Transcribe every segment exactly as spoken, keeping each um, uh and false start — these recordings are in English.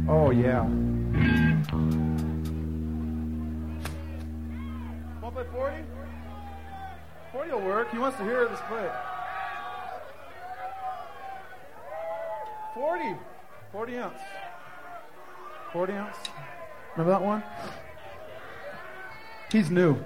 Oh, yeah. Want to play forty? forty will work. He wants to hear this play. forty. forty ounce. forty ounce. Remember that one? He's new.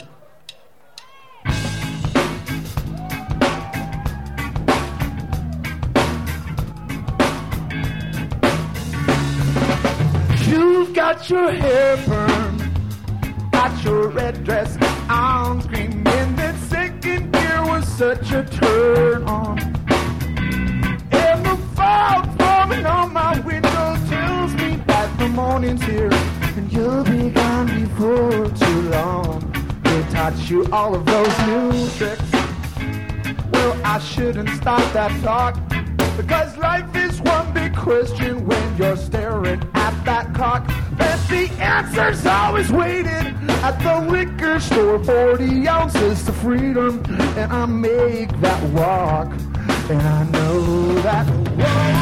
You've got your hair burned, got your red dress on, screaming that second gear was such a turn on. And the fog forming on my window tells me that the morning's here, and you'll be gone before too long. They taught you all of those new tricks. Well, I shouldn't stop that talk, because life is one big question when you're staring at that clock. But the answer's always waiting at the liquor store. forty ounces to freedom, and I make that walk, and I know that walk.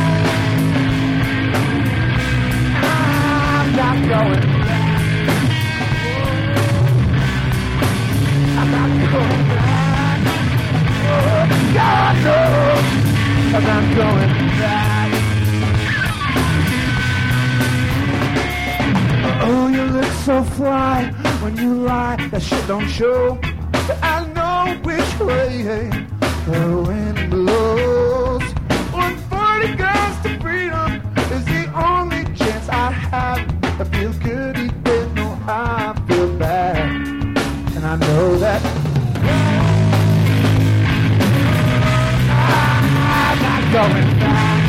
I'm not going back. I'm not going back. Oh, God knows I'm not going back. Oh, you look so fly when you lie. That shit don't show. But I know which way the wind blows. When forty girls to freedom is the only chance I have. I feel good even though I feel bad. And I know that I'm not going back.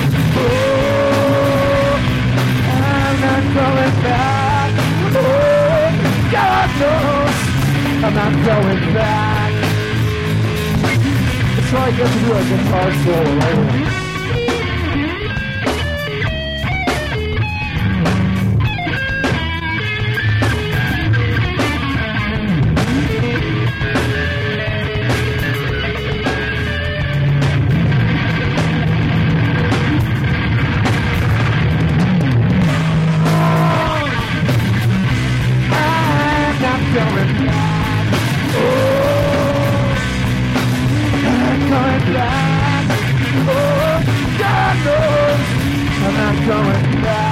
Oh, I'm not going back. Oh, God knows I'm not going back. Let's try to get to do a guitar solo later. Going back.